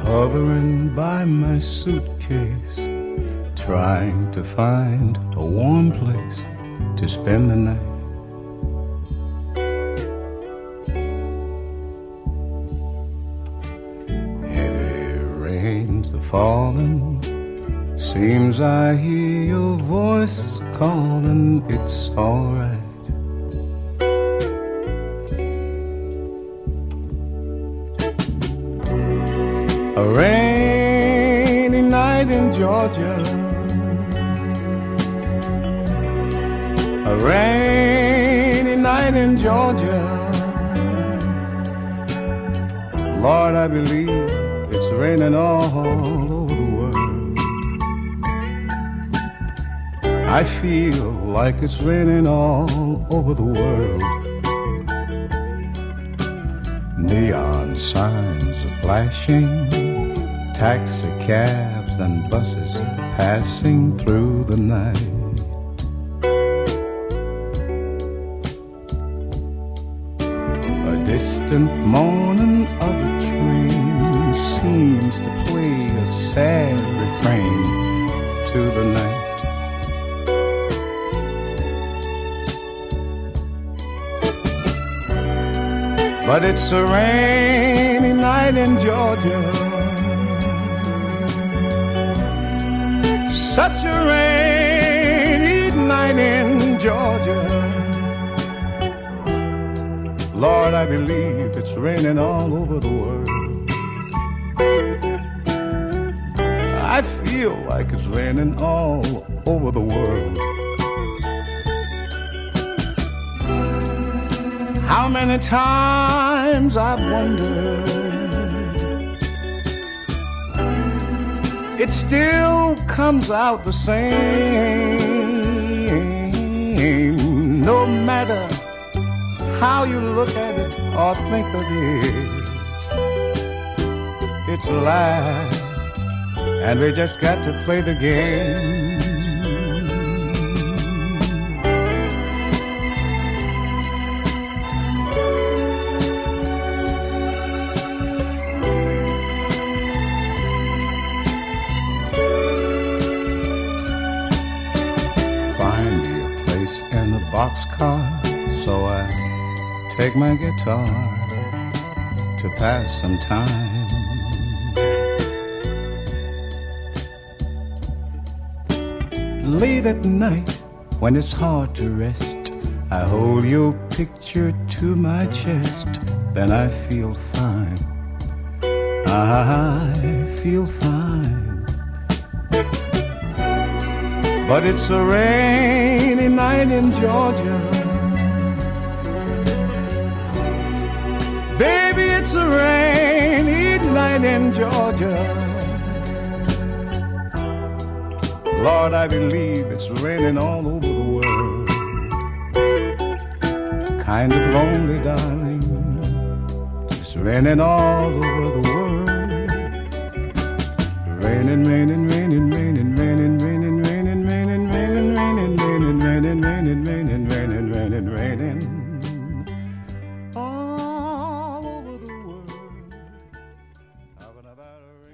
hovering by my suitcase, trying to find a warm place to spend the night. Heavy rains are falling, seems I hear your voice calling, it's alright. A rainy night in Georgia, a rainy night in Georgia. Lord, I believe it's raining all over the world. I feel like it's raining all over the world. Neon signs are flashing, taxi cabs and buses passing through the night. A distant moaning of a train seems to play a sad refrain to the night. But it's a rainy night in Georgia, such a rainy night in Georgia. Lord, I believe it's raining all over the world. I feel like it's raining all over the world. How many times I've wondered, it still comes out the same. No matter how you look at it or think of it, it's life, and we just got to play the game. Boxcar, so I take my guitar to pass some time. Late at night, when it's hard to rest, I hold your picture to my chest, then I feel fine. I feel fine. But it's a rainy night in Georgia. Baby, it's a rainy night in Georgia. Lord, I believe it's raining all over the world. Kind of lonely, darling. It's raining all over the world. Raining, raining, raining, raining, raining, raining, raining, raining, raining, raining, raining, raining, raining, raining, raining, raining, raining, all over the world. Talking about a